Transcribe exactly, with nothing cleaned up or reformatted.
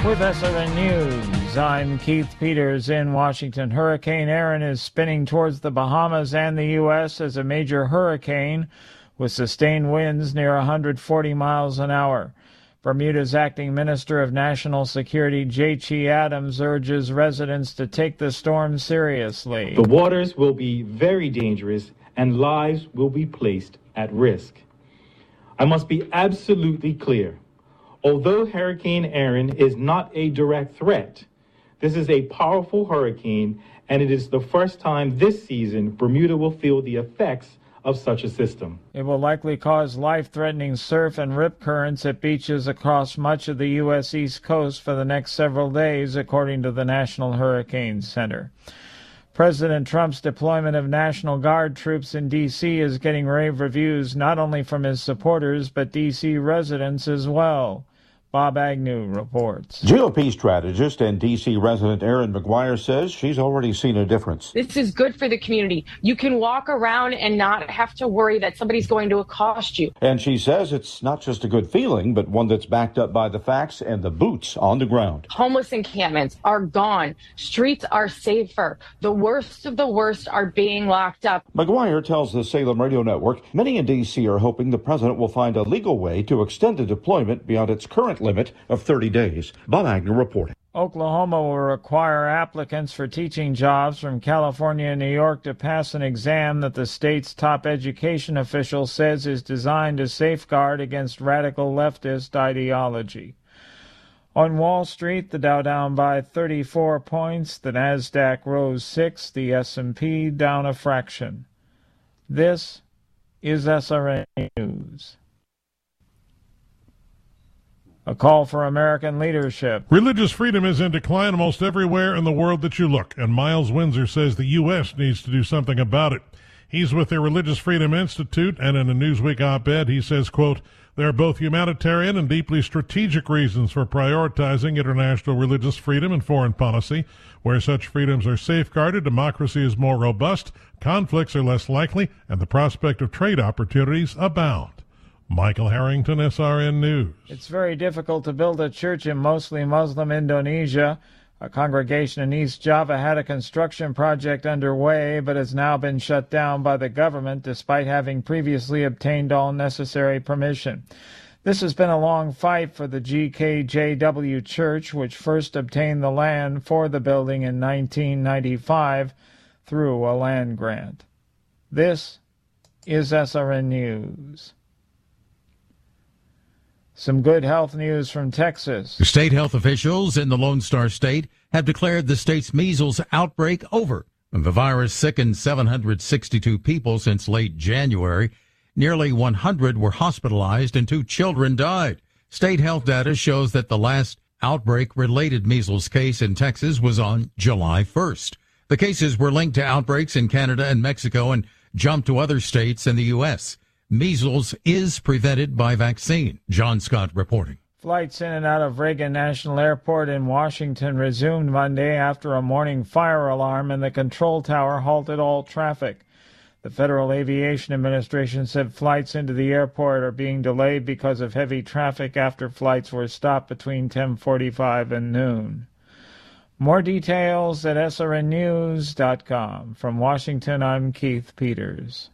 With S R N News, I'm Keith Peters in Washington. Hurricane Erin is spinning towards the Bahamas and the U S as a major hurricane with sustained winds near one hundred forty miles an hour. Bermuda's acting Minister of National Security, J T Adams, urges residents to take the storm seriously. The waters will be very dangerous and lives will be placed at risk. I must be absolutely clear. Although Hurricane Erin is not a direct threat, this is a powerful hurricane, and it is the first time this season Bermuda will feel the effects of such a system. It will likely cause life-threatening surf and rip currents at beaches across much of the U S East Coast for the next several days, according to the National Hurricane Center. President Trump's deployment of National Guard troops in D C is getting rave reviews not only from his supporters, but D C residents as well. Bob Agnew reports. G O P strategist and D C resident Erin McGuire says she's already seen a difference. This is good for the community. You can walk around and not have to worry that somebody's going to accost you. And she says it's not just a good feeling, but one that's backed up by the facts and the boots on the ground. Homeless encampments are gone. Streets are safer. The worst of the worst are being locked up. McGuire tells the Salem Radio Network many in D C are hoping the president will find a legal way to extend the deployment beyond its current limit of thirty days. Bob Agnew reporting. Oklahoma will require applicants for teaching jobs from California and New York to pass an exam that the state's top education official says is designed to safeguard against radical leftist ideology. On Wall Street, the Dow down by thirty-four points, the Nasdaq rose six, the S and P down a fraction. This is S R N News. A call for American leadership. Religious freedom is in decline almost everywhere in the world that you look, and Miles Windsor says the U S needs to do something about it. He's with the Religious Freedom Institute, and in a Newsweek op-ed, he says, quote, there are both humanitarian and deeply strategic reasons for prioritizing international religious freedom and foreign policy. Where such freedoms are safeguarded, democracy is more robust, conflicts are less likely, and the prospect of trade opportunities abound. Michael Harrington, S R N News. It's very difficult to build a church in mostly Muslim Indonesia. A congregation in East Java had a construction project underway, but has now been shut down by the government despite having previously obtained all necessary permission. This has been a long fight for the G K J W Church, which first obtained the land for the building in nineteen ninety-five through a land grant. This is S R N News. Some good health news from Texas. State health officials in the Lone Star State have declared the state's measles outbreak over. The virus sickened seven hundred sixty-two people since late January. Nearly one hundred were hospitalized and two children died. State health data shows that the last outbreak-related measles case in Texas was on July first. The cases were linked to outbreaks in Canada and Mexico and jumped to other states in the U S Measles is prevented by vaccine. John Scott reporting. Flights in and out of Reagan National Airport in Washington resumed Monday after a morning fire alarm in the control tower halted all traffic. The Federal Aviation Administration said flights into the airport are being delayed because of heavy traffic after flights were stopped between ten forty-five and noon. More details at S R N news dot com. From Washington, I'm Keith Peters.